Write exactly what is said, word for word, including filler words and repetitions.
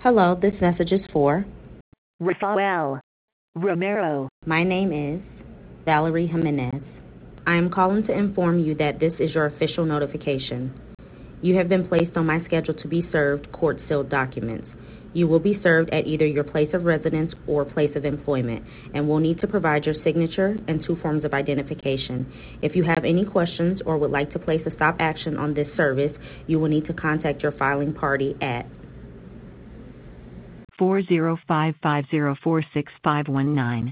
Hello, this message is for. Rafael Romero. My name is Valerie Jimenez. I am calling to inform you that this is your official notification. You have been placed on my schedule to be served court-sealed documents. You will be served at either your place of residence or place of employment and will need to provide your signature and two forms of identification. If you have any questions or would like to place a stop action on this service, you will need to contact your filing party at four zero five five zero four six five one nine.